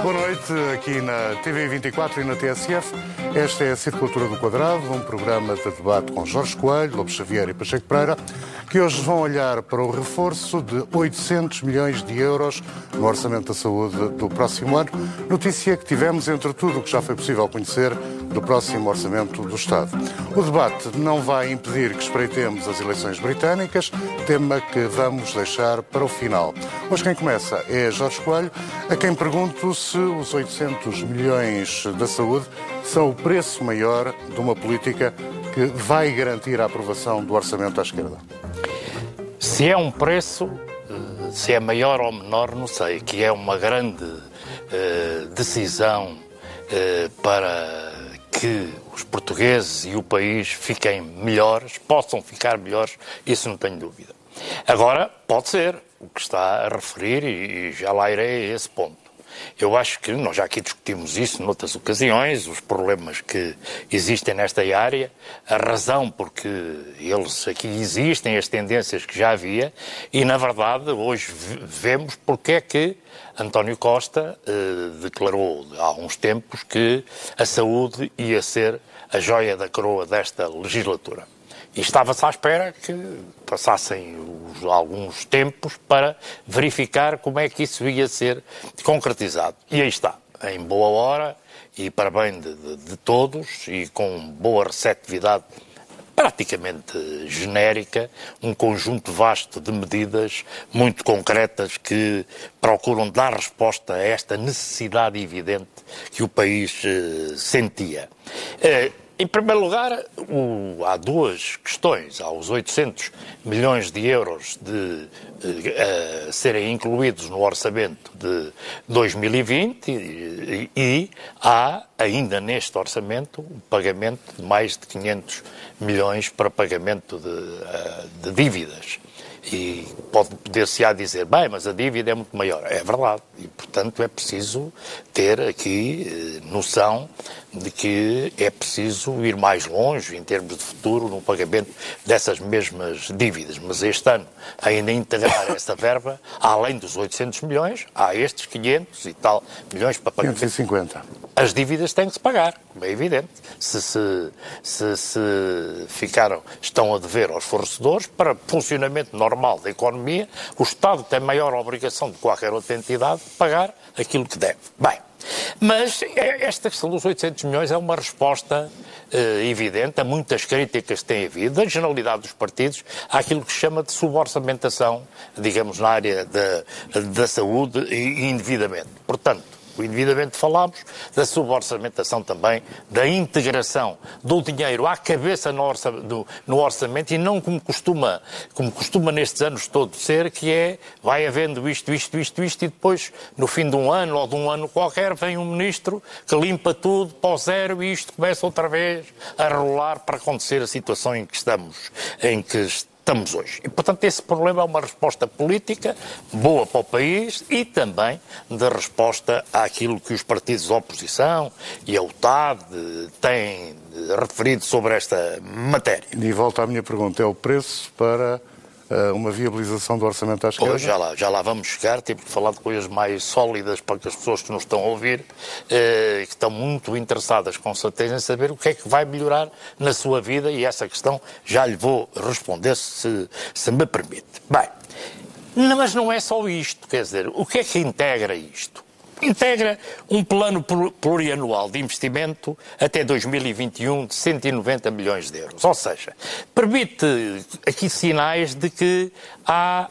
Boa noite, aqui na TV24 e na TSF. Esta é a Circulatura do Quadrado, um programa de debate com Jorge Coelho, Lobo Xavier e Pacheco Pereira, que hoje vão olhar para o reforço de 800 milhões de euros no Orçamento da Saúde do próximo ano. Notícia que tivemos entre tudo o que já foi possível conhecer do próximo Orçamento do Estado. O debate não vai impedir que espreitemos as eleições britânicas, tema que vamos deixar para o final. Hoje quem começa é Jorge Coelho, a quem pergunto se os 800 milhões da saúde são o preço maior de uma política que vai garantir a aprovação do orçamento à esquerda. Se é um preço, se é maior ou menor, não sei, que é uma grande decisão para que os portugueses e o país fiquem melhores, possam ficar melhores, isso não tenho dúvida. Agora, pode ser o que está a referir e já lá irei a esse ponto. Eu acho que nós já aqui discutimos isso noutras ocasiões, os problemas que existem nesta área, a razão porque eles aqui existem, as tendências que já havia, e na verdade hoje vemos porque é que António Costa declarou há uns tempos que a saúde ia ser a joia da coroa desta legislatura. E estava-se à espera que passassem alguns tempos para verificar como é que isso ia ser concretizado. E aí está, em boa hora e para bem de todos e com boa receptividade praticamente genérica, um conjunto vasto de medidas muito concretas que procuram dar resposta a esta necessidade evidente que o país sentia. Em primeiro lugar, há duas questões. Há os 800 milhões de euros a serem incluídos no orçamento de 2020 e há, ainda neste orçamento, o pagamento de mais de 500 milhões para pagamento de dívidas. E poder-se-á dizer, bem, mas a dívida é muito maior. É verdade. E, portanto, é preciso ter aqui noção de que é preciso ir mais longe em termos de futuro no pagamento dessas mesmas dívidas. Mas este ano, ainda integrar essa verba, além dos 800 milhões, há estes 500 e tal milhões para pagar. 550. As dívidas têm que se pagar, como é evidente. Se estão a dever aos fornecedores, para funcionamento normal da economia, o Estado tem maior obrigação de qualquer outra entidade de pagar aquilo que deve. Bem, mas esta questão dos 800 milhões é uma resposta evidente a muitas críticas que têm havido, da generalidade dos partidos, àquilo que se chama de suborçamentação, digamos, na área da saúde e indevidamente. Portanto, o indevidamente falámos, da suborçamentação também, da integração do dinheiro à cabeça no orçamento e não como costuma nestes anos todos ser, que é, vai havendo isto e depois, no fim de um ano ou de um ano qualquer, vem um ministro que limpa tudo para o zero e isto começa outra vez a rolar para acontecer a situação em que estamos hoje. E, portanto, esse problema é uma resposta política boa para o país e também de resposta àquilo que os partidos de oposição e a UTAD têm referido sobre esta matéria. E volta à minha pergunta, é o preço para uma viabilização do orçamento à esquerda? Pois, já lá vamos chegar, temos que falar de coisas mais sólidas para que as pessoas que nos estão a ouvir, que estão muito interessadas com certeza em saber o que é que vai melhorar na sua vida e essa questão já lhe vou responder se me permite. Bem, mas não é só isto, quer dizer, o que é que integra isto? Integra um plano plurianual de investimento até 2021 de 190 milhões de euros. Ou seja, permite aqui sinais de que há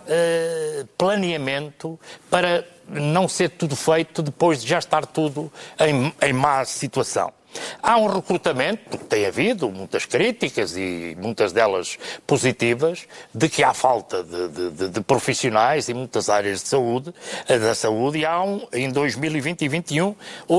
planeamento para não ser tudo feito depois de já estar tudo em má situação. Há um recrutamento, porque tem havido muitas críticas e muitas delas positivas, de que há falta de profissionais em muitas áreas da saúde e há em 2020 e 2021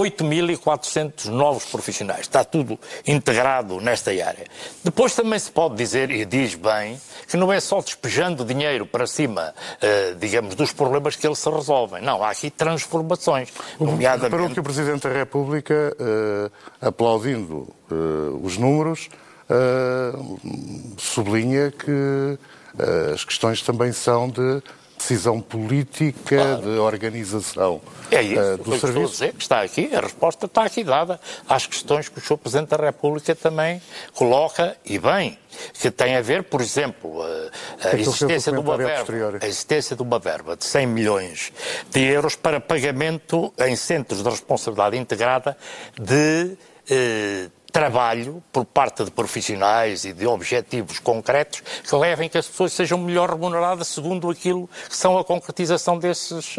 8.400 novos profissionais. Está tudo integrado nesta área. Depois também se pode dizer, e diz bem, que não é só despejando dinheiro para cima, digamos, dos problemas que eles se resolvem. Não, há aqui transformações. Reparou que o Presidente da República, aplaudindo os números, sublinha que as questões também são de decisão política de organização É isso, do serviço. Estou a dizer que está aqui, a resposta está aqui dada às questões que o Sr. Presidente da República também coloca, e bem, que tem a ver, por exemplo, a existência de uma verba de 100 milhões de euros para pagamento em centros de responsabilidade integrada de trabalho por parte de profissionais e de objetivos concretos que levem que as pessoas sejam melhor remuneradas segundo aquilo que são a concretização desses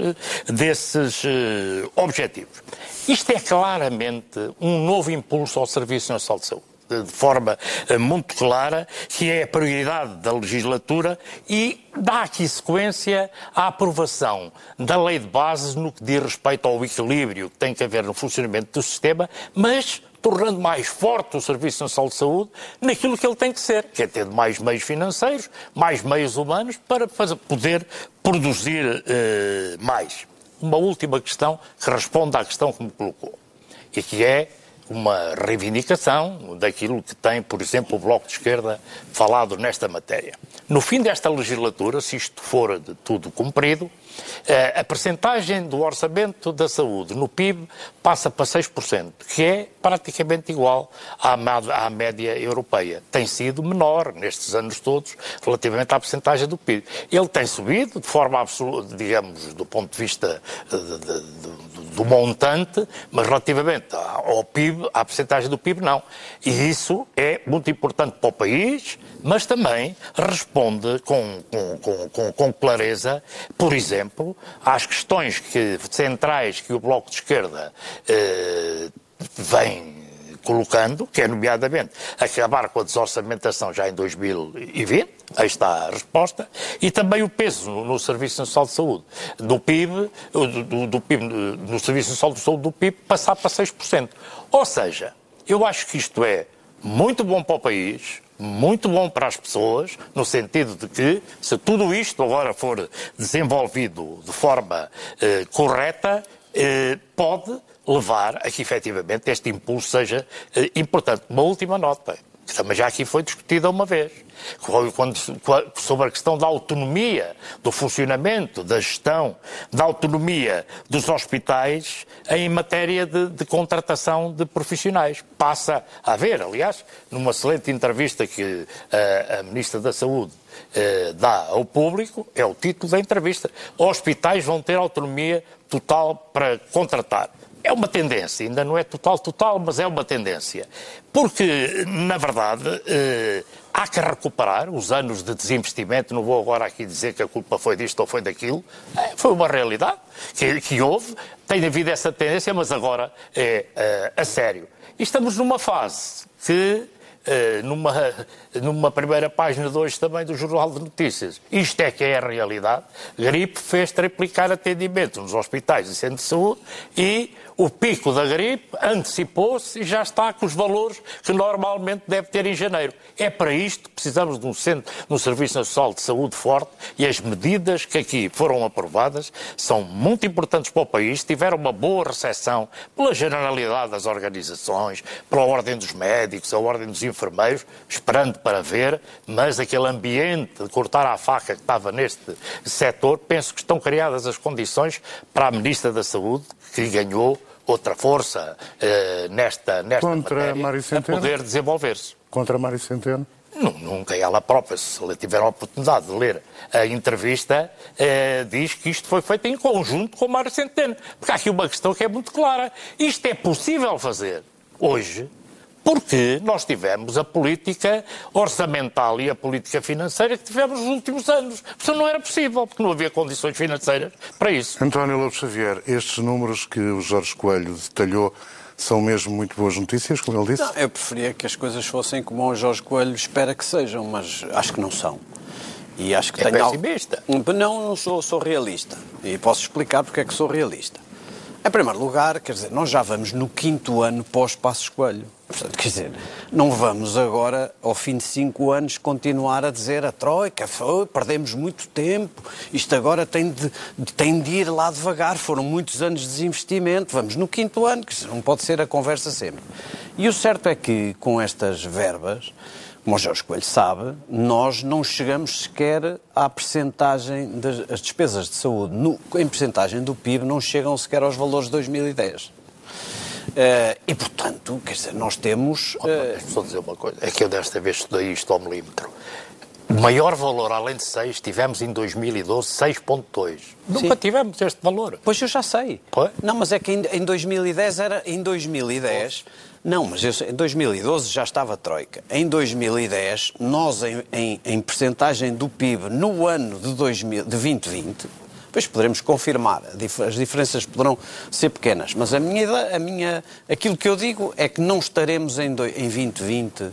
objetivos. Isto é claramente um novo impulso ao Serviço Nacional de Saúde, de forma muito clara, que é a prioridade da legislatura e dá aqui sequência à aprovação da lei de bases no que diz respeito ao equilíbrio que tem que haver no funcionamento do sistema, mas tornando mais forte o Serviço Nacional de Saúde naquilo que ele tem que ser, que é ter mais meios financeiros, mais meios humanos para poder produzir mais. Uma última questão que responde à questão que me colocou, e que é uma reivindicação daquilo que tem, por exemplo, o Bloco de Esquerda falado nesta matéria. No fim desta legislatura, se isto for de tudo cumprido, a percentagem do orçamento da saúde no PIB passa para 6%, que é praticamente igual à média europeia. Tem sido menor nestes anos todos relativamente à percentagem do PIB. Ele tem subido de forma absoluta, digamos, do ponto de vista do montante, mas relativamente ao PIB, à percentagem do PIB, não. E isso é muito importante para o país, mas também responde com clareza, por exemplo, às questões centrais que o Bloco de Esquerda vem colocando, que é nomeadamente acabar com a desorçamentação já em 2020, aí está a resposta, e também o peso no Serviço Nacional de Saúde do PIB, no Serviço Nacional de Saúde do PIB, passar para 6%. Ou seja, eu acho que isto é muito bom para o país, muito bom para as pessoas, no sentido de que, se tudo isto agora for desenvolvido de forma correta, pode levar a que, efetivamente, este impulso seja importante. Uma última nota, que também já aqui foi discutida uma vez, sobre a questão da autonomia, do funcionamento, da gestão, da autonomia dos hospitais em matéria de contratação de profissionais. Passa a haver, aliás, numa excelente entrevista que a Ministra da Saúde dá ao público, é o título da entrevista: hospitais vão ter autonomia total para contratar. É uma tendência, ainda não é total, mas é uma tendência. Porque, na verdade, há que recuperar os anos de desinvestimento. Não vou agora aqui dizer que a culpa foi disto ou foi daquilo. Foi uma realidade que houve. Tem havido essa tendência, mas agora é a sério. E estamos numa fase que, numa primeira página de hoje também do Jornal de Notícias, isto é que é a realidade. Gripe fez triplicar atendimento nos hospitais e centros de saúde e o pico da gripe antecipou-se e já está com os valores que normalmente deve ter em janeiro. É para isto que precisamos de um Serviço Nacional de Saúde forte, e as medidas que aqui foram aprovadas são muito importantes para o país, tiveram uma boa recepção pela generalidade das organizações, pela ordem dos médicos, a ordem dos enfermeiros, esperando para ver, mas aquele ambiente de cortar à faca que estava neste setor, penso que estão criadas as condições para a Ministra da Saúde, que ganhou outra força nesta matéria, a poder desenvolver-se. Contra Mário Centeno? Nunca ela própria, se ela tiver a oportunidade de ler a entrevista, diz que isto foi feito em conjunto com Mário Centeno. Porque há aqui uma questão que é muito clara. Isto é possível fazer hoje porque nós tivemos a política orçamental e a política financeira que tivemos nos últimos anos. Isso não era possível, porque não havia condições financeiras para isso. António Lobo Xavier, estes números que o Jorge Coelho detalhou são mesmo muito boas notícias, como ele disse? Não, eu preferia que as coisas fossem como o Jorge Coelho espera que sejam, mas acho que não são. E acho que é pessimista. Não sou realista. E posso explicar porque é que sou realista. Em primeiro lugar, quer dizer, nós já vamos no 5º ano pós-Passos Coelho. Portanto, quer dizer, não vamos agora, ao fim de 5 anos, continuar a dizer a Troika, perdemos muito tempo, isto agora tem de ir lá devagar, foram muitos anos de desinvestimento, vamos no 5º ano, quer dizer, não pode ser a conversa sempre. E o certo é que, com estas verbas, como o Jorge Coelho sabe, nós não chegamos sequer à percentagem das despesas de saúde. Em percentagem do PIB não chegam sequer aos valores de 2010. E, portanto, quer dizer, nós temos... Deixa-me só dizer uma coisa. É que eu desta vez estudei isto ao milímetro. O maior valor, além de 6, tivemos em 2012 6,2. Nunca tivemos este valor. Pois eu já sei. Pois? Não, mas é que em 2010 era... Em 2010... Não, mas em 2012 já estava a Troika. Em 2010, nós, em percentagem do PIB, no ano de 2020, depois poderemos confirmar, as diferenças poderão ser pequenas, mas aquilo que eu digo é que não estaremos em 2020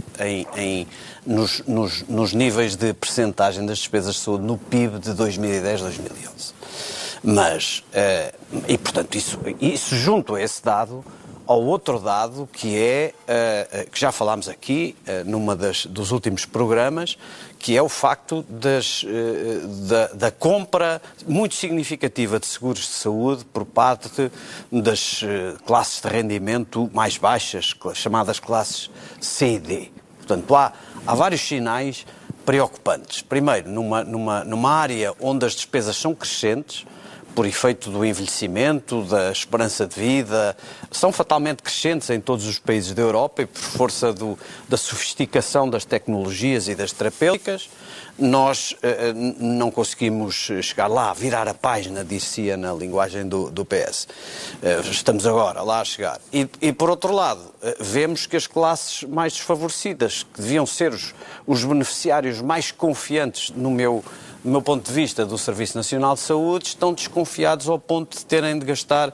nos níveis de percentagem das despesas de saúde no PIB de 2010-2011. Mas, e portanto, isso junto a esse dado, ao outro dado, que é, que já falámos aqui, dos últimos programas, que é o facto da compra muito significativa de seguros de saúde por parte das classes de rendimento mais baixas, chamadas classes C e D. Portanto, há vários sinais preocupantes. Primeiro, numa área onde as despesas são crescentes, por efeito do envelhecimento, da esperança de vida, são fatalmente crescentes em todos os países da Europa e por força da sofisticação das tecnologias e das terapêuticas, nós não conseguimos chegar lá, virar a página, disse na linguagem do PS. Estamos agora lá a chegar. E por outro lado, vemos que as classes mais desfavorecidas, que deviam ser os beneficiários mais confiantes do meu ponto de vista, do Serviço Nacional de Saúde, estão desconfiados ao ponto de terem de gastar,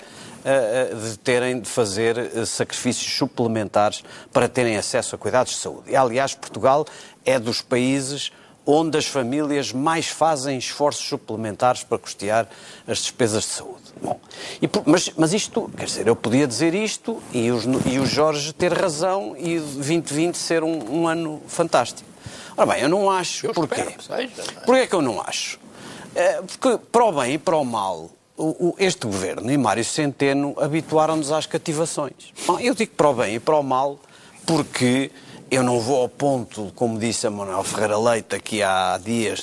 de terem de fazer sacrifícios suplementares para terem acesso a cuidados de saúde. E, aliás, Portugal é dos países onde as famílias mais fazem esforços suplementares para custear as despesas de saúde. Bom, mas isto, quer dizer, eu podia dizer isto e o Jorge ter razão e 2020 ser um ano fantástico. Ora bem, eu não acho. Porquê? Porquê é que eu não acho? Porque, para o bem e para o mal, este governo e Mário Centeno habituaram-nos às cativações. Bom, eu digo para o bem e para o mal porque eu não vou ao ponto, como disse a Manuel Ferreira Leite aqui há dias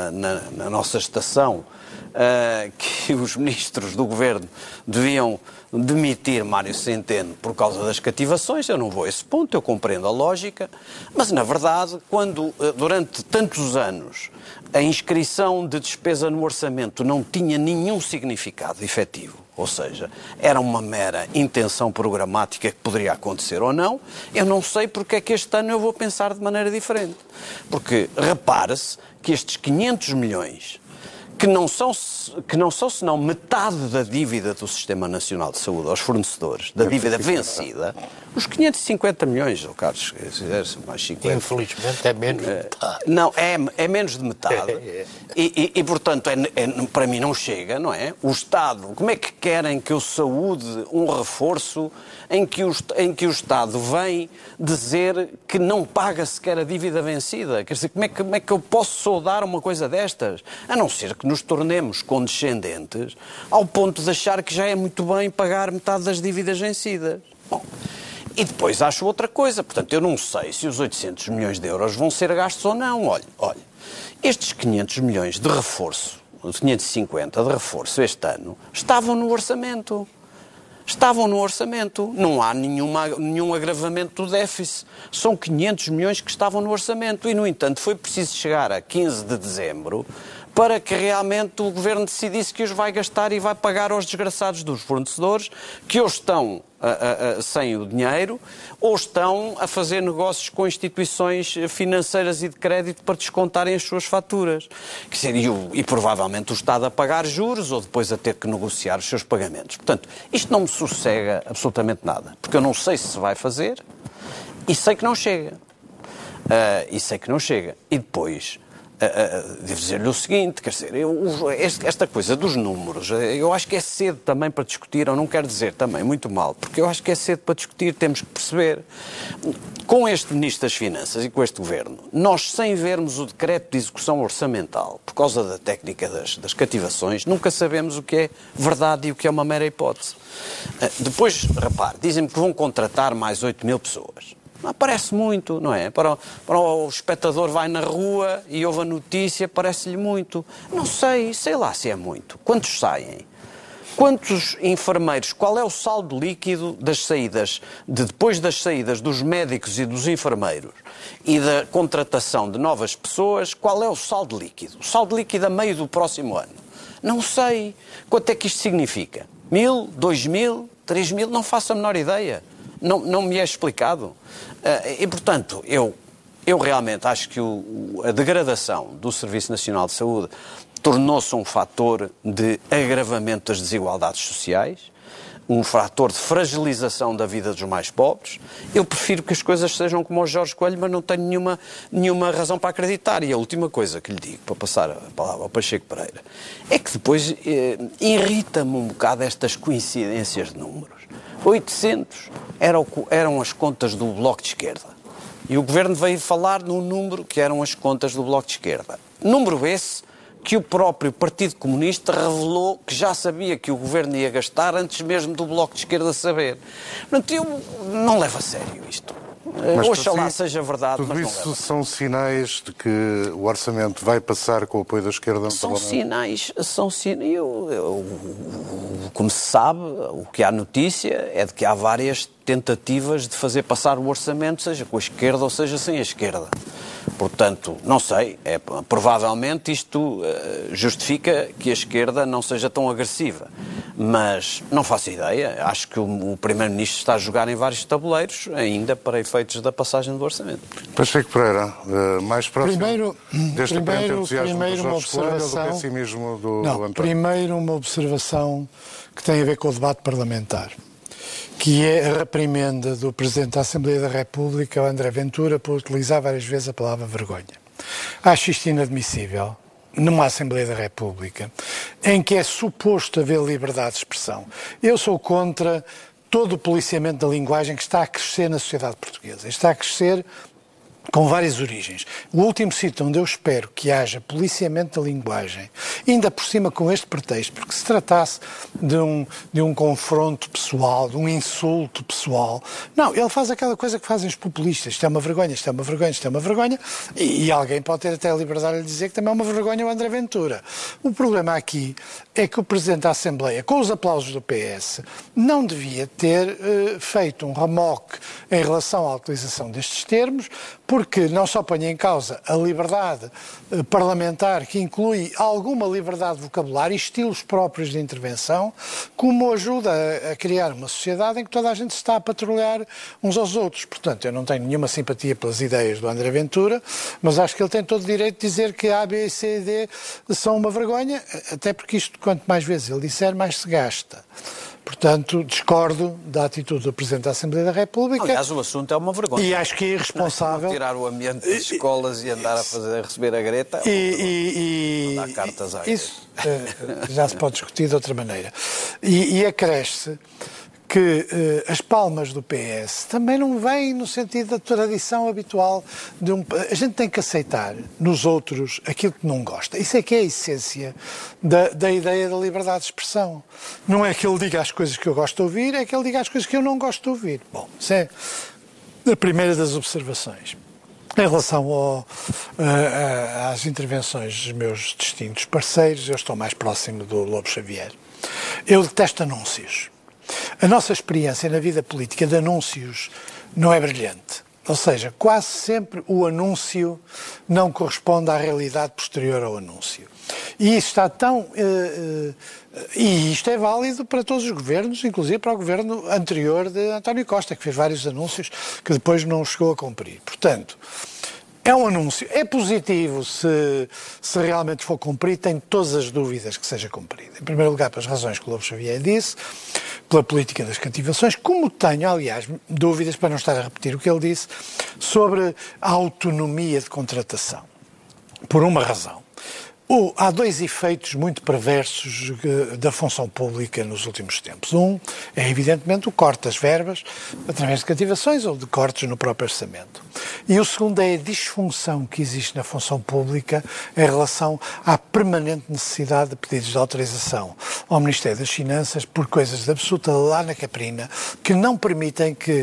na nossa estação, que os ministros do governo deviam demitir Mário Centeno por causa das cativações. Eu não vou a esse ponto, eu compreendo a lógica, mas na verdade, quando durante tantos anos a inscrição de despesa no orçamento não tinha nenhum significado efetivo, ou seja, era uma mera intenção programática que poderia acontecer ou não, eu não sei porque é que este ano eu vou pensar de maneira diferente. Porque repare-se que estes 500 milhões que não são senão metade da dívida do Sistema Nacional de Saúde aos fornecedores, da dívida vencida, os 550 milhões, Carlos, mais 50. Infelizmente é menos de metade. Não, é menos de metade. E portanto, para mim não chega, não é? O Estado, como é que querem que eu saúde um reforço em que o Estado vem dizer que não paga sequer a dívida vencida? Quer dizer, como é que eu posso saudar uma coisa destas? A não ser que nos tornemos condescendentes ao ponto de achar que já é muito bem pagar metade das dívidas vencidas. Bom, e depois acho outra coisa. Portanto, eu não sei se os 800 milhões de euros vão ser gastos ou não. Olha, estes 500 milhões de reforço, 550 de reforço este ano, estavam no orçamento. Estavam no orçamento. Não há nenhum agravamento do déficit. São 500 milhões que estavam no orçamento. E, no entanto, foi preciso chegar a 15 de dezembro para que realmente o Governo decidisse que os vai gastar e vai pagar aos desgraçados dos fornecedores que ou estão sem o dinheiro ou estão a fazer negócios com instituições financeiras e de crédito para descontarem as suas faturas. Quer dizer, e provavelmente o Estado a pagar juros ou depois a ter que negociar os seus pagamentos. Portanto, isto não me sossega absolutamente nada, porque eu não sei se vai fazer e sei que não chega. E depois... devo dizer-lhe o seguinte, quer dizer, esta coisa dos números, eu acho que é cedo também para discutir, eu não quero dizer também muito mal, porque eu acho que é cedo para discutir, temos que perceber. Com este Ministro das Finanças e com este Governo, nós, sem vermos o decreto de execução orçamental, por causa da técnica das cativações, nunca sabemos o que é verdade e o que é uma mera hipótese. Depois, repare, dizem-me que vão contratar mais 8 mil pessoas. Parece muito, não é? Para o espectador vai na rua e ouve a notícia, parece-lhe muito. Não sei lá se é muito. Quantos saem? Quantos enfermeiros, qual é o saldo líquido das saídas, depois das saídas dos médicos e dos enfermeiros e da contratação de novas pessoas, qual é o saldo líquido? O saldo líquido a meio do próximo ano? Não sei. Quanto é que isto significa? 1.000, 2.000, 3.000? Não faço a menor ideia. Não me é explicado. E, portanto, eu realmente acho que a degradação do Serviço Nacional de Saúde tornou-se um fator de agravamento das desigualdades sociais, um fator de fragilização da vida dos mais pobres. Eu prefiro que as coisas sejam como o Jorge Coelho, mas não tenho nenhuma razão para acreditar. E a última coisa que lhe digo, para passar a palavra ao Pacheco Pereira, é que depois irrita-me um bocado estas coincidências de números. 800 eram as contas do Bloco de Esquerda. E o Governo veio falar num número que eram as contas do Bloco de Esquerda. Número esse que o próprio Partido Comunista revelou que já sabia que o Governo ia gastar antes mesmo do Bloco de Esquerda saber. Portanto, eu não levo a sério isto. Oxalá seja verdade, mas não levo. Tudo isso são sinais de que o orçamento vai passar com o apoio da esquerda no Parlamento? São sinais. Como se sabe, o que há notícia é de que há várias tentativas de fazer passar o orçamento, seja com a esquerda ou seja sem a esquerda. Portanto, não sei, provavelmente isto justifica que a esquerda não seja tão agressiva, mas não faço ideia. Acho que o Primeiro-Ministro está a jogar em vários tabuleiros, ainda para efeitos da passagem do orçamento. Pacheco Pereira, mais próximo deste aparente entusiasmo do Jorge Coelho ou do pessimismo do António? Primeiro uma observação que tem a ver com o debate parlamentar, que é a reprimenda do Presidente da Assembleia da República, André Ventura, por utilizar várias vezes a palavra vergonha. Acho isto inadmissível numa Assembleia da República, em que é suposto haver liberdade de expressão. Eu sou contra todo o policiamento da linguagem que está a crescer na sociedade portuguesa. Está a crescer com várias origens. O último sítio onde eu espero que haja policiamento da linguagem, ainda por cima com este pretexto, porque se tratasse de um confronto pessoal, de um insulto pessoal, não, ele faz aquela coisa que fazem os populistas, isto é uma vergonha, isto é uma vergonha, isto é uma vergonha, e alguém pode ter até a liberdade de dizer que também é uma vergonha o André Ventura. O problema aqui é que o Presidente da Assembleia, com os aplausos do PS, não devia ter feito um remoque em relação à utilização destes termos, porque não só põe em causa a liberdade parlamentar, que inclui alguma liberdade de vocabulário e estilos próprios de intervenção, como ajuda a criar uma sociedade em que toda a gente está a patrulhar uns aos outros. Portanto, eu não tenho nenhuma simpatia pelas ideias do André Ventura, mas acho que ele tem todo o direito de dizer que A, B, C e D são uma vergonha, até porque isto, quanto mais vezes ele disser, mais se gasta. Portanto, discordo da atitude do Presidente da Assembleia da República. Aliás, o assunto é uma vergonha. E acho que é irresponsável. Tirar o ambiente das escolas e andar a receber a Greta. Dar cartas à isso já se pode discutir de outra maneira. E acresce que as palmas do PS também não vêm no sentido da tradição habitual de a gente tem que aceitar nos outros aquilo que não gosta. Isso é que é a essência da ideia da liberdade de expressão. Não é que ele diga as coisas que eu gosto de ouvir, é que ele diga as coisas que eu não gosto de ouvir. Bom, isso é a primeira das observações. Em relação às intervenções dos meus distintos parceiros, eu estou mais próximo do Lobo Xavier. Eu detesto anúncios. A nossa experiência na vida política de anúncios não é brilhante. Ou seja, quase sempre o anúncio não corresponde à realidade posterior ao anúncio. E isso está tão... e isto é válido para todos os governos, inclusive para o governo anterior de António Costa, que fez vários anúncios que depois não chegou a cumprir. Portanto, é um anúncio. É positivo se realmente for cumprido, tenho todas as dúvidas que seja cumprido. Em primeiro lugar, pelas razões que o Lobo Xavier disse, pela política das cativações, como tenho, aliás, dúvidas, para não estar a repetir o que ele disse, sobre a autonomia de contratação. Por uma razão. Há dois efeitos muito perversos da função pública nos últimos tempos. Um é, evidentemente, o corte das verbas através de cativações ou de cortes no próprio orçamento. E o segundo é a disfunção que existe na função pública em relação à permanente necessidade de pedidos de autorização ao Ministério das Finanças por coisas de absoluta lá na caprina que não permitem que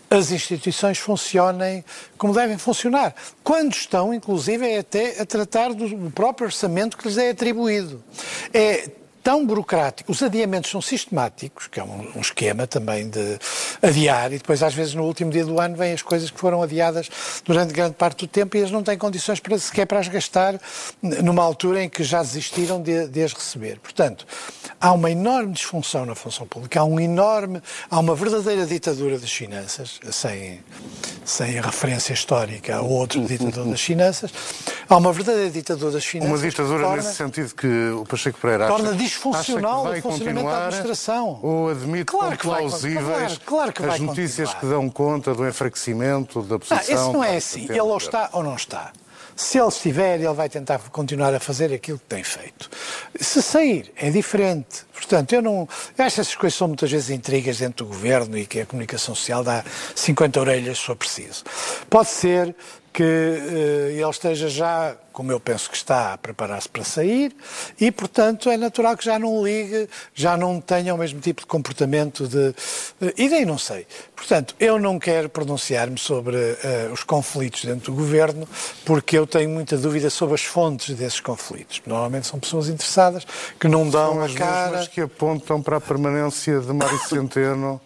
as instituições funcionem como devem funcionar. Quando estão, inclusive, até a tratar do próprio orçamento que lhes é atribuído. É tão burocrático. Os adiamentos são sistemáticos, que é um esquema também de adiar, e depois às vezes no último dia do ano vêm as coisas que foram adiadas durante grande parte do tempo e eles não têm condições sequer para as gastar numa altura em que já desistiram de as receber. Portanto, há uma enorme disfunção na função pública, há uma verdadeira ditadura das finanças, sem a referência histórica a outro ditador das finanças, há uma verdadeira ditadura das finanças. Uma ditadura nesse sentido que o Pacheco Pereira acha disfuncional o funcionamento da administração. Ou admite como plausíveis as notícias que dão conta do enfraquecimento da posição... Isso não é assim. Ele ou está ou não está. Se ele estiver, ele vai tentar continuar a fazer aquilo que tem feito. Se sair, é diferente. Portanto, eu acho que essas coisas são muitas vezes intrigas dentro do governo e que a comunicação social dá 50 orelhas se for preciso. Pode ser que ele esteja já, como eu penso que está, a preparar-se para sair e, portanto, é natural que já não ligue, já não tenha o mesmo tipo de comportamento e daí não sei. Portanto, eu não quero pronunciar-me sobre os conflitos dentro do governo porque eu tenho muita dúvida sobre as fontes desses conflitos. Normalmente são pessoas interessadas que não dão a cara... São as que apontam para a permanência de Mário Centeno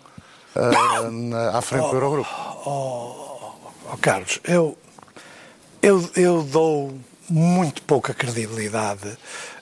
à frente do Eurogrupo. Carlos, eu dou muito pouca credibilidade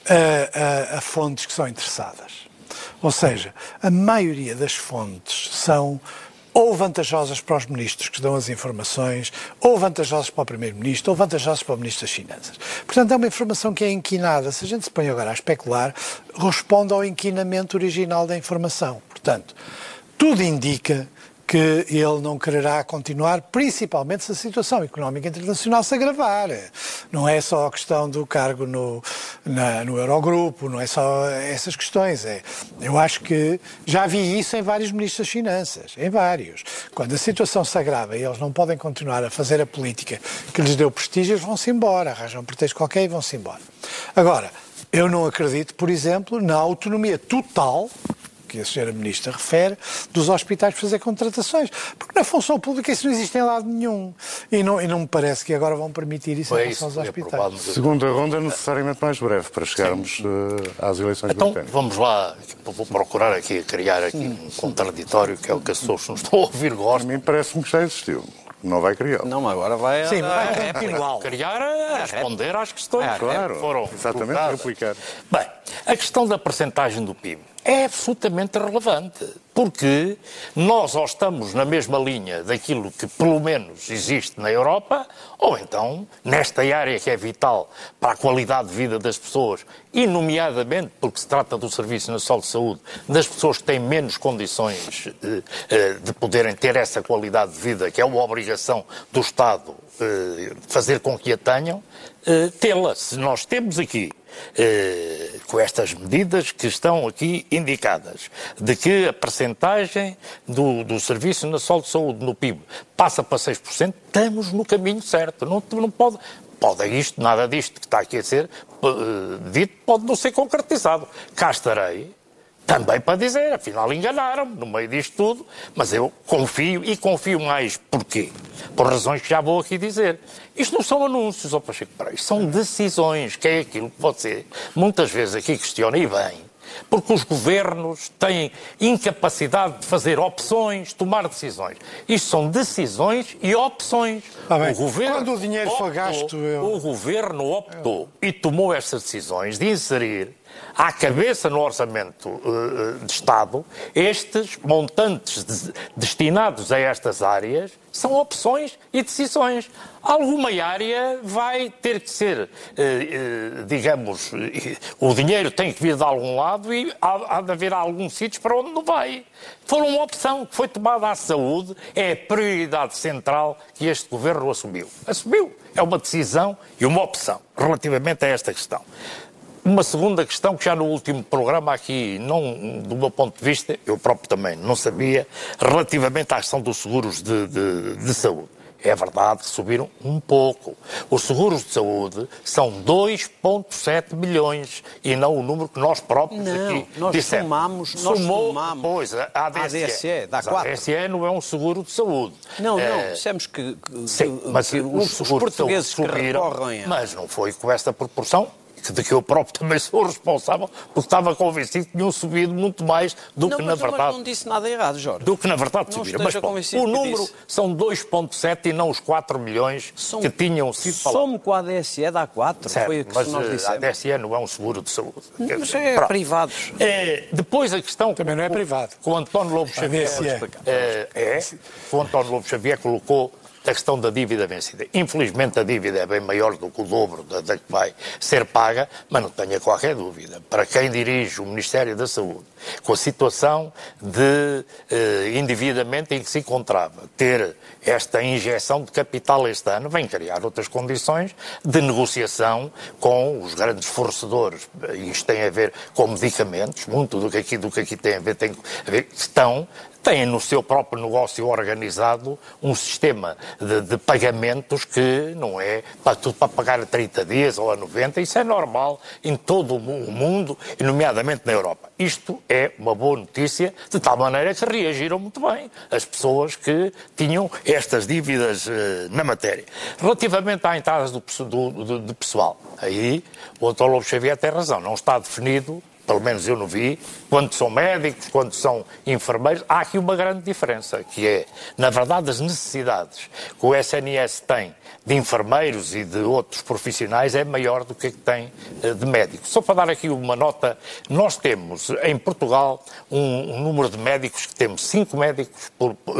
a fontes que são interessadas. Ou seja, a maioria das fontes são ou vantajosas para os ministros que dão as informações, ou vantajosas para o Primeiro-Ministro, ou vantajosas para o Ministro das Finanças. Portanto, é uma informação que é inquinada. Se a gente se põe agora a especular, responde ao inquinamento original da informação. Portanto, tudo indica que ele não quererá continuar, principalmente se a situação económica internacional se agravar. Não é só a questão do cargo no Eurogrupo, não é só essas questões. Eu acho que já vi isso em vários ministros das Finanças, em vários. Quando a situação se agrava e eles não podem continuar a fazer a política que lhes deu prestígio, eles vão-se embora, arranjam um pretexto qualquer e vão-se embora. Agora, eu não acredito, por exemplo, na autonomia total que a Sra. Ministra refere, dos hospitais para fazer contratações. Porque na função pública isso não existe em lado nenhum. E não me parece que agora vão permitir isso em relação aos hospitais. A segunda ronda é necessariamente mais breve para chegarmos às eleições então, britânicas. Vamos lá, vou procurar aqui, criar aqui um contraditório, que é o que as pessoas que não estão a ouvir gostam. A mim parece-me que já existiu. Não vai criar. Não, agora vai... Sim, vai continuar. Criar a responder às questões que foram exatamente, colocadas. replicar. Bem, a questão da percentagem do PIB é absolutamente relevante, porque nós ou estamos na mesma linha daquilo que pelo menos existe na Europa, ou então, nesta área que é vital para a qualidade de vida das pessoas, e nomeadamente, porque se trata do Serviço Nacional de Saúde, das pessoas que têm menos condições de poderem ter essa qualidade de vida, que é uma obrigação do Estado fazer com que a tenham, tê-la. Se nós temos aqui, com estas medidas que estão aqui indicadas, de que a percentagem do Serviço Nacional de Saúde no PIB passa para 6%, estamos no caminho certo. Não pode isto, nada disto que está aqui a ser dito, pode não ser concretizado. Cá estarei também para dizer, afinal enganaram-me no meio disto tudo, mas eu confio mais. Porquê? Por razões que já vou aqui dizer. Isto não são anúncios, ó Pacheco Pereira, isto são decisões, que é aquilo que você muitas vezes aqui questiona, e bem, porque os governos têm incapacidade de fazer opções, tomar decisões. Isto são decisões e opções. Quando o dinheiro for gasto... O governo optou e tomou estas decisões de inserir à cabeça no orçamento de Estado, estes montantes destinados a estas áreas são opções e decisões. Alguma área vai ter que ser, digamos, o dinheiro tem que vir de algum lado e há de haver alguns sítios para onde não vai. Foi uma opção que foi tomada à saúde, é a prioridade central que este governo assumiu. Assumiu. É uma decisão e uma opção relativamente a esta questão. Uma segunda questão que já no último programa aqui, não do meu ponto de vista, eu próprio também não sabia, relativamente à questão dos seguros de saúde. É verdade que subiram um pouco. Os seguros de saúde são 2,7 milhões e não o número que nós próprios aqui dissemos. Nós somamos. Pois, a ADSE. Dá 4. A ADSE não é um seguro de saúde. Não, dissemos que mas os portugueses que recorrem mas não foi com esta proporção de que eu próprio também sou responsável, porque estava convencido que tinham subido muito mais do que na verdade. Mas não disse nada errado, Jorge. Do que na verdade subiram. Mas o número são 2,7 e não os 4 milhões que tinham sido falados. Somo com a ADSE dá 4, certo, foi o que mas nós dissemos. A ADSE não é um seguro de saúde. Mas é privados. Depois a questão... Também não é privado. Que o António Lobo Xavier... O António Lobo Xavier colocou a questão da dívida vencida. Infelizmente a dívida é bem maior do que o dobro da que vai ser paga, mas não tenha qualquer dúvida. Para quem dirige o Ministério da Saúde, com a situação de endividamento em que se encontrava, ter esta injeção de capital este ano, vem criar outras condições de negociação com os grandes fornecedores. Isto tem a ver com medicamentos, muito do que aqui tem a ver, têm no seu próprio negócio organizado um sistema de pagamentos que não é tudo para pagar a 30 dias ou a 90, isso é normal em todo o mundo, e nomeadamente na Europa. Isto é uma boa notícia, de tal maneira que reagiram muito bem as pessoas que tinham estas dívidas na matéria. Relativamente à entrada de pessoal, aí o Dr. Lobo Xavier tem razão, não está definido, pelo menos eu não vi, quando são médicos, quando são enfermeiros. Há aqui uma grande diferença, que é, na verdade, as necessidades que o SNS tem de enfermeiros e de outros profissionais é maior do que tem de médicos. Só para dar aqui uma nota, nós temos em Portugal um número de médicos que temos 5 médicos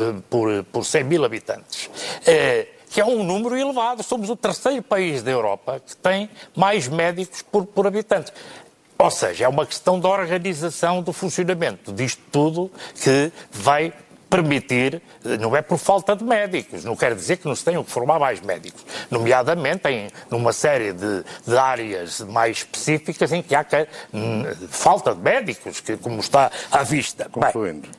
por 100 mil habitantes. Que é um número elevado. Somos o terceiro país da Europa que tem mais médicos por habitante. Ou seja, é uma questão da organização do funcionamento disto tudo que vai permitir, não é por falta de médicos, não quer dizer que não se tenham que formar mais médicos, nomeadamente numa série de áreas mais específicas em que há falta de médicos, que, como está à vista. Concluindo.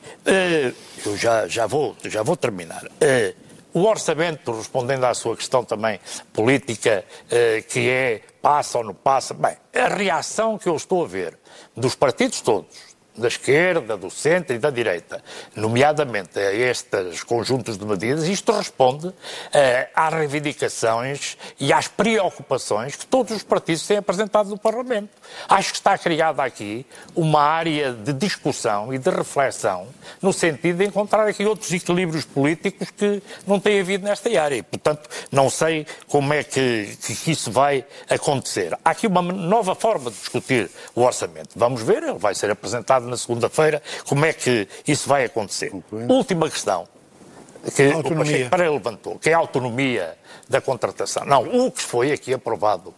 Eu já vou terminar. O orçamento, respondendo à sua questão também política, que é passa ou não passa, bem, a reação que eu estou a ver dos partidos todos, da esquerda, do centro e da direita, nomeadamente a estes conjuntos de medidas, isto responde às reivindicações e às preocupações que todos os partidos têm apresentado no Parlamento. Acho que está criada aqui uma área de discussão e de reflexão no sentido de encontrar aqui outros equilíbrios políticos que não têm havido nesta área e, portanto, não sei como é que isso vai acontecer. Há aqui uma nova forma de discutir o orçamento. Vamos ver, ele vai ser apresentado na segunda-feira, como é que isso vai acontecer. Última questão que o Pacheco Pereira levantou, que é a autonomia da contratação. Não, o que foi aqui aprovado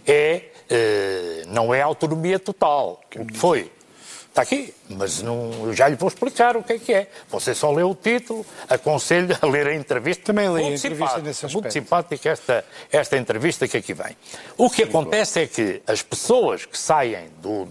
não é autonomia total. O que foi? Está aqui, mas eu já lhe vou explicar o que é. Você só leu o título, aconselho a ler a entrevista. Também li a entrevista nesse aspecto. Muito simpática esta entrevista que aqui vem. O que acontece é que as pessoas que saem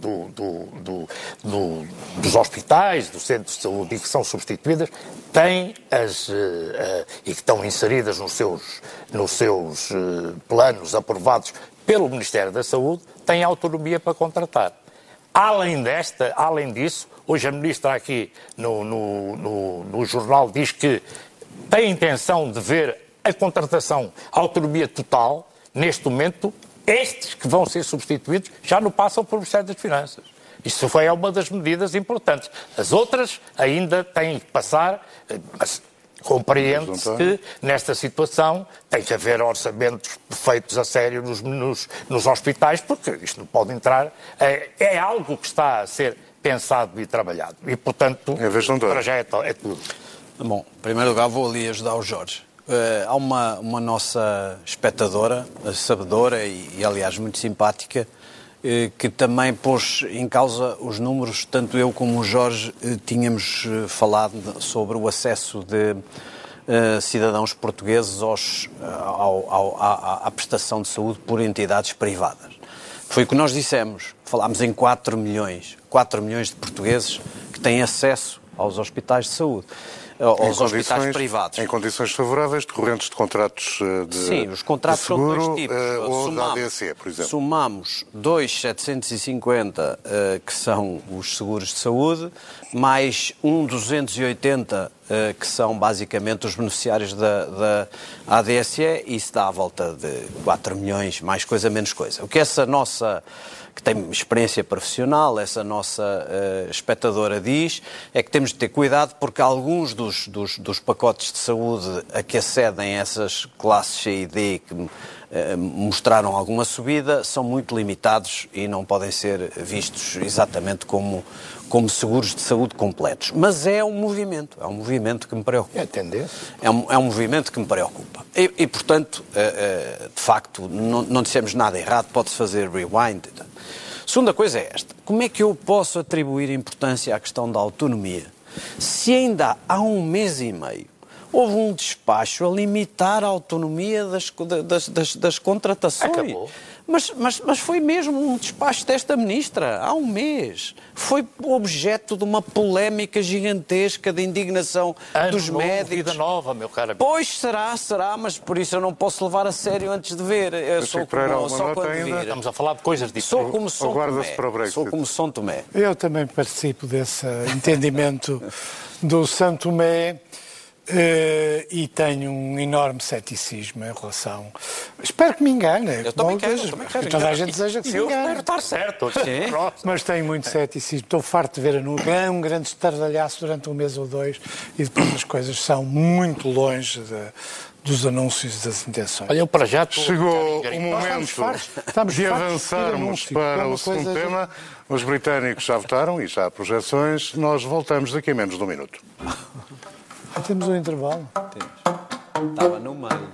dos hospitais, do centro de saúde e que são substituídas, têm e que estão inseridas nos seus planos aprovados pelo Ministério da Saúde, têm autonomia para contratar. Além disso, hoje a ministra aqui no jornal diz que tem intenção de ver a contratação, a autonomia total. Neste momento, estes que vão ser substituídos já não passam pelo Ministério das Finanças. Isso foi uma das medidas importantes. As outras ainda têm que passar, mas compreende-se que nesta situação tem que haver orçamentos feitos a sério nos hospitais, porque isto não pode entrar. É algo que está a ser pensado e trabalhado. E, portanto, para já é tudo. Bom, em primeiro lugar vou ali ajudar o Jorge. Há uma nossa espectadora, sabedora e aliás, muito simpática, que também pôs em causa os números, tanto eu como o Jorge tínhamos falado sobre o acesso de cidadãos portugueses à prestação de saúde por entidades privadas. Foi o que nós dissemos, falámos em 4 milhões de portugueses que têm acesso aos hospitais de saúde. aos hospitais privados. Em condições favoráveis, decorrentes de contratos de Sim, os contratos de seguro, são de dois tipos. ou da ADSE, por exemplo. Somamos 2.750, que são os seguros de saúde, mais 280, que são basicamente os beneficiários da ADSE, e isso dá à volta de 4 milhões, mais coisa, menos coisa. O que essa nossa, que tem experiência profissional, essa nossa espectadora diz, é que temos de ter cuidado porque alguns dos pacotes de saúde a que acedem essas classes C e D que mostraram alguma subida são muito limitados e não podem ser vistos exatamente como seguros de saúde completos. Mas é um movimento que me preocupa. É tendência. É um movimento que me preocupa. E portanto, de facto, não dissemos nada errado, pode-se fazer rewind. Segunda coisa é esta. Como é que eu posso atribuir importância à questão da autonomia se ainda há 1 mês e meio houve um despacho a limitar a autonomia das contratações? Acabou. Mas foi mesmo um despacho desta ministra, há 1 mês. Foi objeto de uma polémica gigantesca de indignação dos médicos. Vida nova, meu caro. Pois será, mas por isso eu não posso levar a sério antes de ver. Só quando vir. Estamos a falar de coisas diferentes. Sou como São Tomé. Eu também participo desse entendimento do São Tomé. E tenho um enorme ceticismo em relação... Espero que me engane. Eu também quero. Toda a gente deseja que se engane. Eu espero estar certo. Mas tenho muito ceticismo. Estou farto de ver um grande estardalhaço durante 1 mês ou 2 e depois as coisas são muito longe dos anúncios e das intenções. Olha, eu para já... Chegou o momento de avançarmos para o segundo tema. Os britânicos já votaram e já há projeções. Nós voltamos daqui a menos de 1 minuto. Temos um intervalo? Temos. Estava no meio.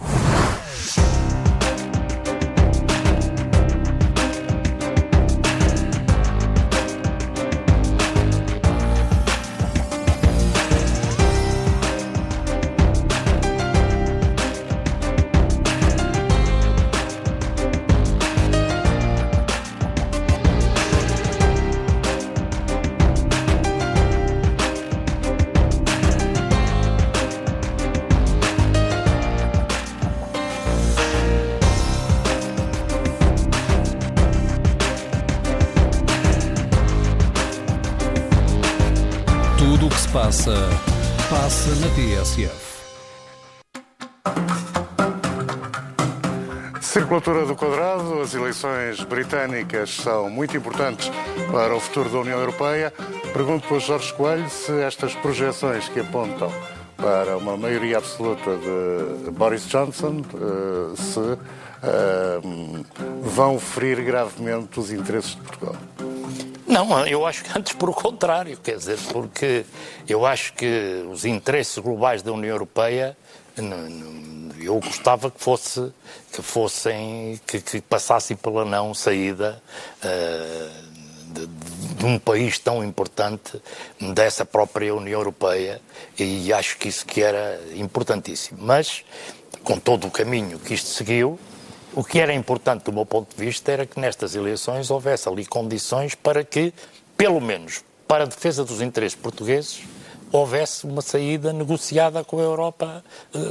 Tudo o que se passa na TSF. Circulatura do Quadrado, as eleições britânicas são muito importantes para o futuro da União Europeia. Pergunto para o Jorge Coelho se estas projeções que apontam para uma maioria absoluta de Boris Johnson vão ferir gravemente os interesses de Portugal. Não, eu acho que antes por o contrário, quer dizer, porque eu acho que os interesses globais da União Europeia, eu gostava que passassem pela não saída de um país tão importante dessa própria União Europeia, e acho que isso que era importantíssimo. Mas, com todo o caminho que isto seguiu, o que era importante do meu ponto de vista era que nestas eleições houvesse ali condições para que, pelo menos para a defesa dos interesses portugueses, houvesse uma saída negociada com a Europa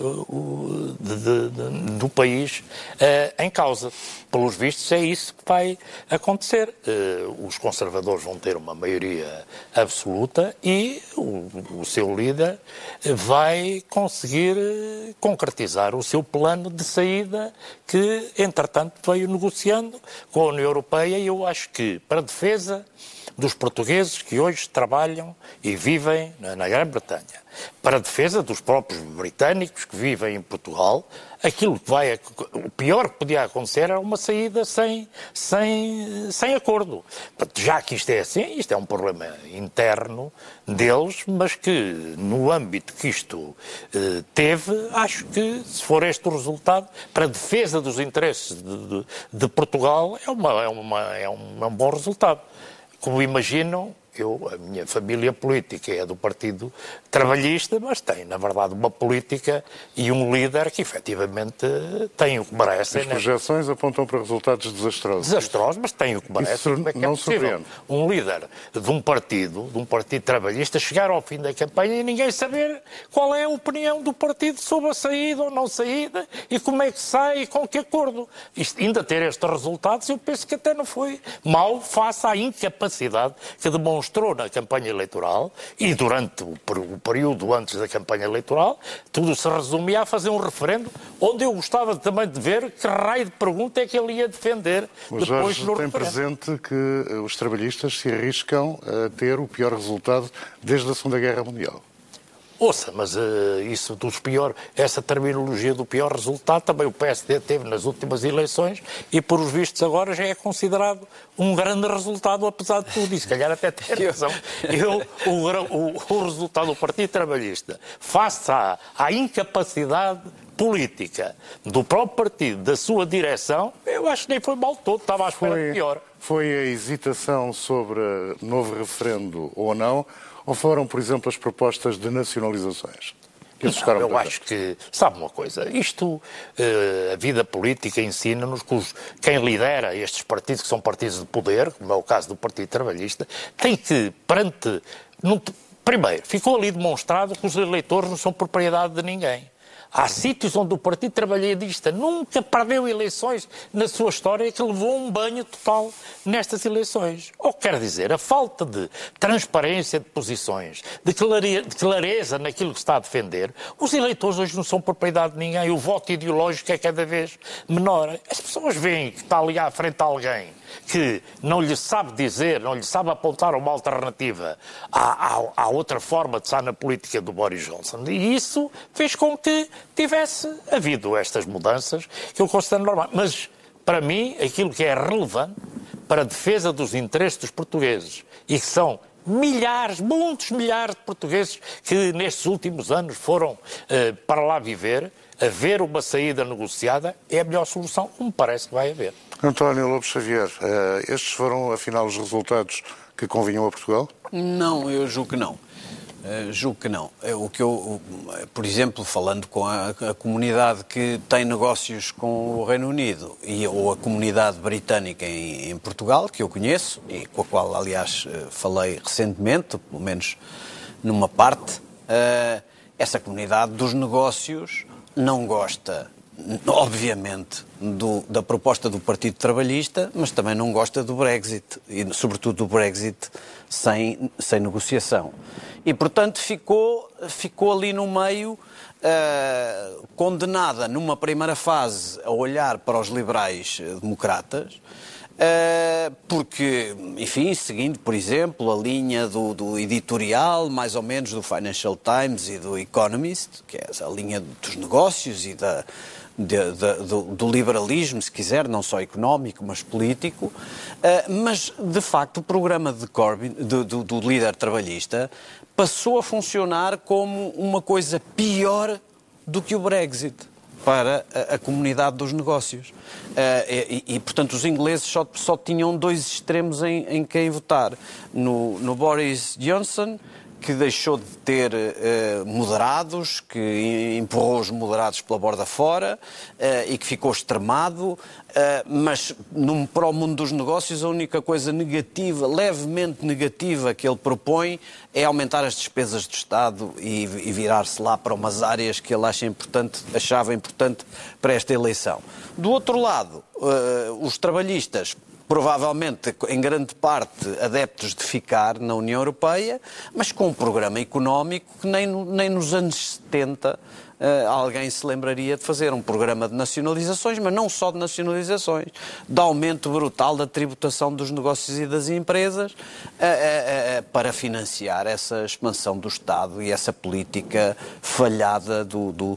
do país em causa. Pelos vistos, é isso que vai acontecer. Os conservadores vão ter uma maioria absoluta e o seu líder vai conseguir concretizar o seu plano de saída que, entretanto, veio negociando com a União Europeia, e eu acho que, para a defesa dos portugueses que hoje trabalham e vivem na Grã-Bretanha, para a defesa dos próprios britânicos que vivem em Portugal, o pior que podia acontecer era uma saída sem acordo. Já que isto é assim, isto é um problema interno deles, mas que no âmbito que isto teve, acho que, se for este o resultado, para a defesa dos interesses de Portugal, é um bom resultado. Como imaginam, a minha família política é do Partido Trabalhista, mas tem, na verdade, uma política e um líder que, efetivamente, tem o que merece. As projeções apontam para resultados desastrosos. Desastrosos, mas tem o que merece. Isso Como é que não é possível surpreende. um líder de um partido trabalhista, chegar ao fim da campanha e ninguém saber qual é a opinião do partido sobre a saída ou não saída e como é que sai e com que acordo? Ainda ter estes resultados, eu penso que até não foi mal face à incapacidade que demonstrou na campanha eleitoral e durante o período antes da campanha eleitoral, tudo se resumia a fazer um referendo onde eu gostava também de ver que raio de pergunta é que ele ia defender Mas depois Jorge no tem referendo. presente que os trabalhistas se arriscam a ter o pior resultado desde a Segunda Guerra Mundial. Ouça, mas isso dos piores, essa terminologia do pior resultado, também o PSD teve nas últimas eleições e, por os vistos, agora já é considerado um grande resultado, apesar de tudo. E se calhar até tem razão. O resultado do Partido Trabalhista, face à incapacidade política do próprio partido, da sua direção, eu acho que nem foi mal todo, estava à espera de pior. Foi a hesitação sobre novo referendo ou não, ou foram, por exemplo, as propostas de nacionalizações? Que assustaram Eu muita acho gente? que, sabe uma coisa, a vida política ensina-nos que quem lidera estes partidos, que são partidos de poder, como é o caso do Partido Trabalhista, tem que, primeiro, ficou ali demonstrado que os eleitores não são propriedade de ninguém. Há sítios onde o Partido Trabalhista nunca perdeu eleições na sua história que levou um banho total nestas eleições. Ou quer dizer, a falta de transparência de posições, de clareza naquilo que está a defender, os eleitores hoje não são propriedade de ninguém. O voto ideológico é cada vez menor. As pessoas veem que está ali à frente alguém que não lhe sabe dizer, não lhe sabe apontar uma alternativa à outra forma de estar na política do Boris Johnson. E isso fez com que tivesse havido estas mudanças que eu considero normal. Mas, para mim, aquilo que é relevante para a defesa dos interesses dos portugueses e que são milhares, muitos milhares de portugueses que nestes últimos anos foram para lá viver, haver uma saída negociada é a melhor solução, como parece que vai haver. António Lobo Xavier, estes foram, afinal, os resultados que convinham a Portugal? Não, eu julgo que não. Julgo que não. Por exemplo, falando com a comunidade que tem negócios com o Reino Unido ou a comunidade britânica em Portugal, que eu conheço e com a qual, aliás, falei recentemente, pelo menos numa parte, essa comunidade dos negócios não gosta, obviamente, da proposta do Partido Trabalhista, mas também não gosta do Brexit, e sobretudo do Brexit sem negociação. E, portanto, ficou ali no meio, condenada numa primeira fase a olhar para os liberais democratas, porque, enfim, seguindo, por exemplo, a linha do editorial, mais ou menos, do Financial Times e do Economist, que é a linha dos negócios e do liberalismo, se quiser, não só económico, mas político, mas, de facto, o programa de Corbyn, do líder trabalhista, passou a funcionar como uma coisa pior do que o Brexit para a comunidade dos negócios. Portanto, os ingleses só tinham dois extremos em quem votar. No Boris Johnson, que deixou de ter moderados, que empurrou os moderados pela borda fora e que ficou extremado, mas para o mundo dos negócios a única coisa negativa, levemente negativa que ele propõe é aumentar as despesas do Estado e virar-se lá para umas áreas que ele achava importante para esta eleição. Do outro lado, os trabalhistas, provavelmente, em grande parte, adeptos de ficar na União Europeia, mas com um programa económico que nem nos anos 70 alguém se lembraria de fazer. Um programa de nacionalizações, mas não só de nacionalizações, de aumento brutal da tributação dos negócios e das empresas para financiar essa expansão do Estado e essa política falhada do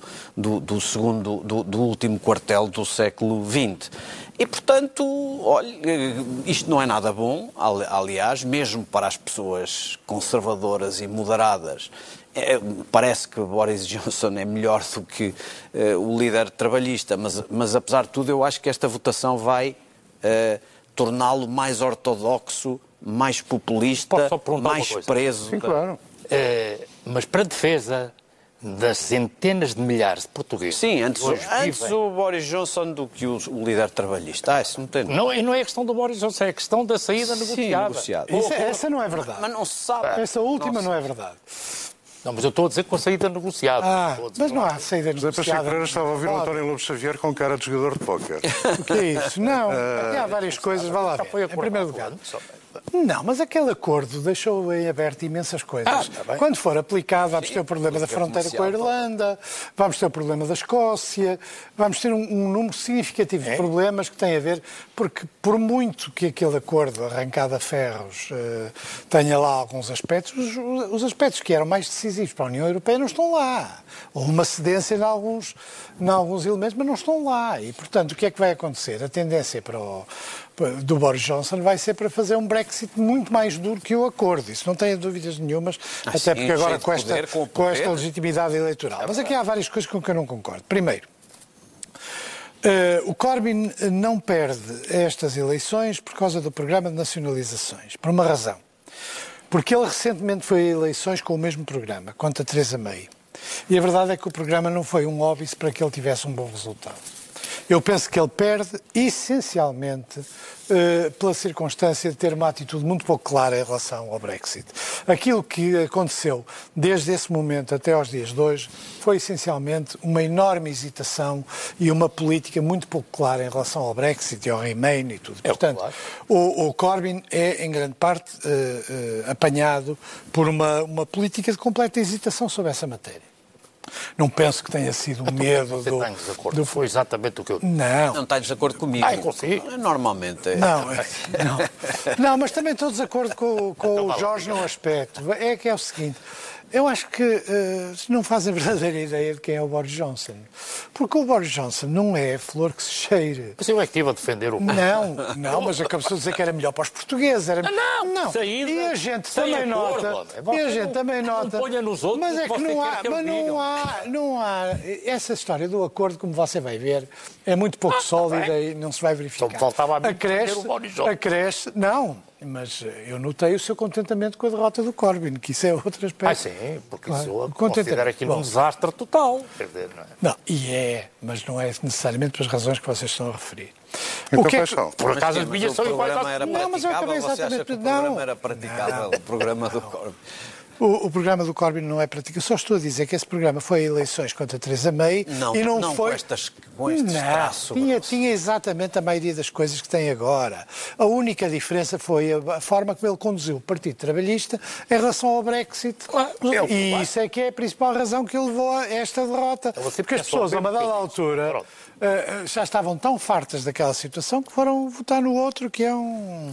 último quartel do século XX. E, portanto, olha, isto não é nada bom, aliás, mesmo para as pessoas conservadoras e moderadas. Parece que Boris Johnson é melhor do que o líder trabalhista, mas apesar de tudo eu acho que esta votação vai torná-lo mais ortodoxo mais populista, Posso só perguntar mais uma coisa? preso. Sim, claro. Mas para a defesa das centenas de milhares de portugueses... Sim, antes hoje vivem- o Boris Johnson do que o líder trabalhista. Isso não tem... Não é a questão do Boris Johnson, é a questão da saída negociada. negociada. Essa não é verdade. Mas não se sabe. Essa última não é verdade. Não, mas eu estou a dizer com a saída negociada. Estou a dizer Mas não há saída José Pacheco negociada. Pereira estava a ouvir o António Lobo Xavier com cara de jogador de póquer. O que é isso? Não, aqui há várias coisas. Vá lá Já ver. foi Em primeiro acordado lugar. antes. Não, mas aquele acordo deixou em aberto imensas coisas. Está bem. Quando for aplicado, vamos ter o problema da fronteira com a Irlanda, vamos ter o problema da Escócia, vamos ter um número significativo de problemas que têm a ver, porque por muito que aquele acordo arrancado a ferros tenha lá alguns aspectos, os aspectos que eram mais decisivos para a União Europeia não estão lá. Houve uma cedência em alguns elementos, mas não estão lá. E, portanto, o que é que vai acontecer? A tendência do Boris Johnson vai ser para fazer um Brexit muito mais duro que o acordo. Isso não tenho dúvidas nenhumas, até sim, porque agora cheio de poder, com esta legitimidade eleitoral. Mas aqui há várias coisas com que eu não concordo. Primeiro, o Corbyn não perde estas eleições por causa do programa de nacionalizações, por uma razão. Porque ele recentemente foi a eleições com o mesmo programa, contra Theresa May. E a verdade é que o programa não foi um óbice para que ele tivesse um bom resultado. Eu penso que ele perde, essencialmente, pela circunstância de ter uma atitude muito pouco clara em relação ao Brexit. Aquilo que aconteceu desde esse momento até aos dias de hoje foi, essencialmente, uma enorme hesitação e uma política muito pouco clara em relação ao Brexit e ao Remain e tudo. Portanto, claro. o Corbyn é, em grande parte, apanhado por uma política de completa hesitação sobre essa matéria. Não penso que tenha sido um medo Você está em desacordo? Foi exatamente o que eu disse. Não Não, está em desacordo comigo. Eu consigo. Normalmente é. não, mas também estou de acordo com o Jorge num aspecto. É que é o seguinte, eu acho que não fazem verdadeira ideia de quem é o Boris Johnson. Porque o Boris Johnson não é flor que se cheire. Mas eu é que estive a defender o... Não, mas acabou de dizer que era melhor para os portugueses. Era... Não, saída, E a gente sem também acordo, nota. homem. E a gente também nota. Não ponha nos outros mas é o que que você não quer há, que eles mas digam. não há. Essa história do acordo, como você vai ver, é muito pouco sólida e não se vai verificar. Só me faltava a mim defender o Boris Johnson. Acresce, não. Mas eu notei o seu contentamento com a derrota do Corbyn, que isso é outro aspecto. Sim, porque Claro. isso eu Contentamento. considero aquilo um Bom. desastre total. Quer dizer, não é? Não, mas não é necessariamente pelas razões que vocês estão a referir. Então, O que é quais que... são? Por acaso as Mas minhas o são iguais programa às... era Não, mas eu acabei praticável. Você acha exatamente- que o programa não. era praticável? O programa do Corbyn. O programa do Corbyn não é prático. Eu só estou a dizer que esse programa foi a eleições contra Theresa May Não, e não foi... com estes traços. tinha exatamente a maioria das coisas que tem agora. A única diferença foi a forma como ele conduziu o Partido Trabalhista em relação ao Brexit. E isso é que é a principal razão que ele levou a esta derrota. Você Porque as pensa ao pessoas, a uma mesmo dada tempo. altura, Pronto. já estavam tão fartas daquela situação que foram votar no outro, que é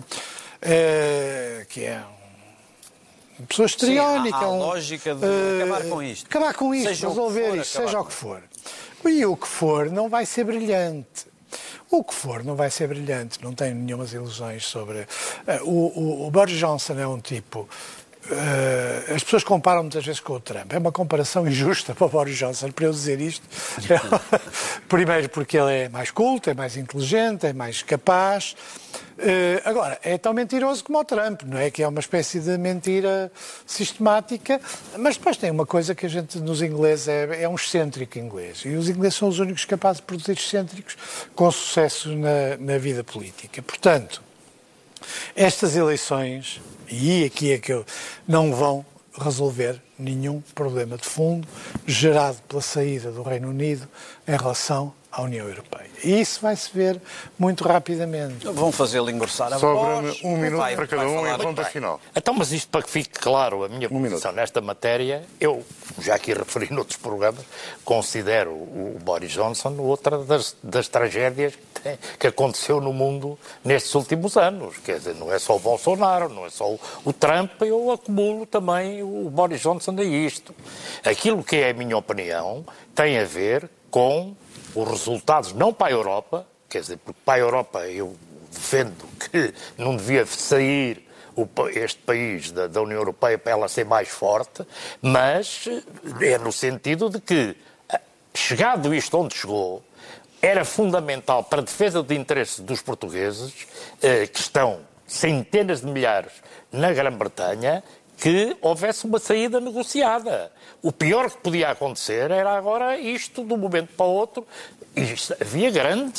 uma pessoa histriónica. Há a lógica de acabar com isto. Acabar com isto, Seja o que resolver for, isto, acabar seja o com que for. E o que for não vai ser brilhante. O que for não vai ser brilhante, não tenho nenhumas ilusões sobre... O Boris Johnson é um tipo... as pessoas comparam muitas vezes com o Trump. É uma comparação injusta para o Boris Johnson, para eu dizer isto. Primeiro porque ele é mais culto, é mais inteligente, é mais capaz. Agora, é tão mentiroso como o Trump, não é? Que é uma espécie de mentira sistemática, mas depois tem uma coisa que a gente, nos ingleses, é um excêntrico inglês. E os ingleses são os únicos capazes de produzir excêntricos com sucesso na vida política. Portanto, estas eleições, e aqui é que não vão resolver nenhum problema de fundo gerado pela saída do Reino Unido em relação à União Europeia. E isso vai-se ver muito rapidamente. Vão fazê-lo engrossar a Sobra-me voz. um minuto Vai para cada um falar em ronda bem. final. Então, mas isto para que fique claro a minha minuto. posição nesta matéria, eu, já aqui referi noutros programas, considero o Boris Johnson outra das tragédias que aconteceu no mundo nestes últimos anos. Quer dizer, não é só o Bolsonaro, não é só o Trump, eu acumulo também o Boris Johnson a isto. Aquilo que é a minha opinião tem a ver com os resultados, não para a Europa, quer dizer, porque para a Europa eu defendo que não devia sair este país da União Europeia para ela ser mais forte, mas é no sentido de que, chegado isto onde chegou, era fundamental para a defesa de interesses dos portugueses, que estão centenas de milhares na Grã-Bretanha, que houvesse uma saída negociada. O pior que podia acontecer era agora isto, de um momento para o outro. Havia grande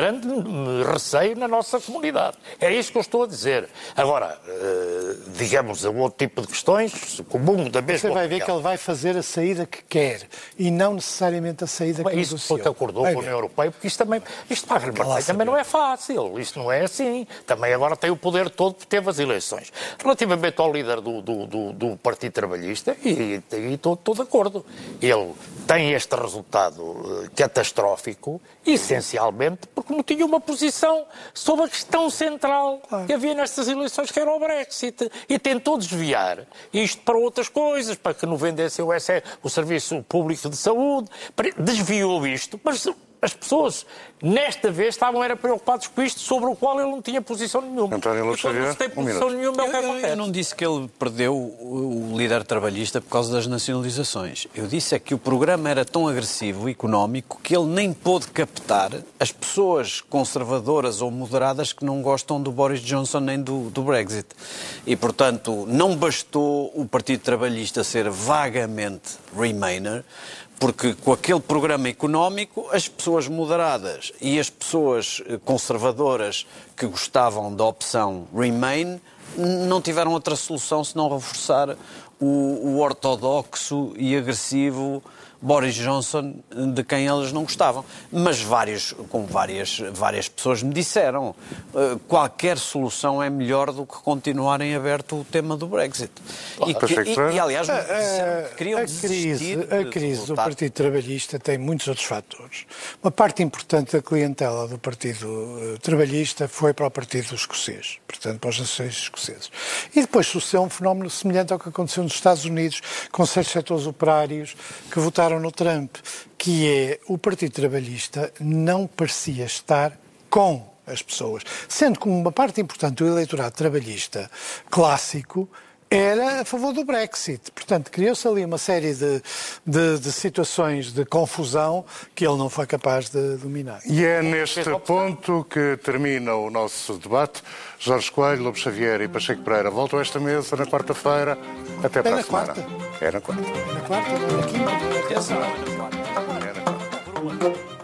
receio na nossa comunidade. É isso que eu estou a dizer. Agora, digamos, o outro tipo de questões, comum da mesma... Você vai ver que ele vai fazer a saída que quer e não necessariamente a saída que negociou. Isso foi que acordou com a União Europeia, porque isto para a Grã-Bretanha também não é fácil. Isto não é assim. Também agora tem o poder todo porque teve as eleições. Relativamente ao líder do Partido Trabalhista, e estou de acordo. Ele tem este resultado catastrófico, essencialmente porque não tinha uma posição sobre a questão central que havia nestas eleições, que era o Brexit, e tentou desviar isto para outras coisas, para que não vendessem o Serviço Público de Saúde, desviou isto, mas as pessoas, nesta vez, estavam preocupadas com isto, sobre o qual ele não tinha posição nenhuma. António Lopes Xavier, não tem posição nenhuma, é o que acontece. Eu não disse que ele perdeu o líder trabalhista por causa das nacionalizações. Eu disse é que o programa era tão agressivo, económico, que ele nem pôde captar as pessoas conservadoras ou moderadas que não gostam do Boris Johnson nem do Brexit. E, portanto, não bastou o Partido Trabalhista ser vagamente Remainer, porque com aquele programa económico, as pessoas moderadas e as pessoas conservadoras que gostavam da opção Remain não tiveram outra solução senão reforçar o ortodoxo e agressivo Boris Johnson, de quem eles não gostavam. Mas várias pessoas me disseram qualquer solução é melhor do que continuar em aberto o tema do Brexit. E aliás, queriam desistir. A crise do Partido Trabalhista tem muitos outros fatores. Uma parte importante da clientela do Partido Trabalhista foi para o Partido Escocês, portanto, para os nacionais escoceses. E depois sucedeu um fenómeno semelhante ao que aconteceu nos Estados Unidos, com certos setores operários que votaram no Trump, que é o Partido Trabalhista não parecia estar com as pessoas, sendo que uma parte importante do eleitorado trabalhista clássico era a favor do Brexit. Portanto, criou-se ali uma série de situações de confusão que ele não foi capaz de dominar. E é neste ponto que termina o nosso debate. Jorge Coelho, Lopes Xavier e Pacheco Pereira voltam a esta mesa na quarta-feira. Até para a semana. É na quarta. Na quarta, não é na quinta. Atenção, é na quarta. É na quarta.